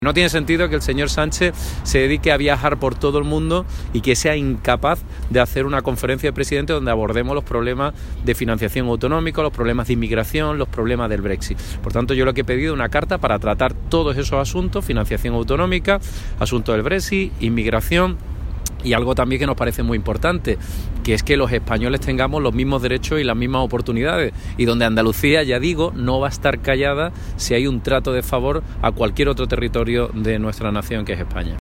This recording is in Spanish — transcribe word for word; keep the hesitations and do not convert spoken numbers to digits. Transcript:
No tiene sentido que el señor Sánchez se dedique a viajar por todo el mundo y que sea incapaz de hacer una conferencia de presidentes donde abordemos los problemas de financiación autonómica, los problemas de inmigración, los problemas del Brexit. Por tanto, yo lo que he pedido es una carta para tratar todos esos asuntos, financiación autonómica, asuntos del Brexit, inmigración y algo también que nos parece muy importante, que es que los españoles tengamos los mismos derechos y las mismas oportunidades, y donde Andalucía, ya digo, no va a estar callada si hay un trato de favor a cualquier otro territorio de nuestra nación, que es España.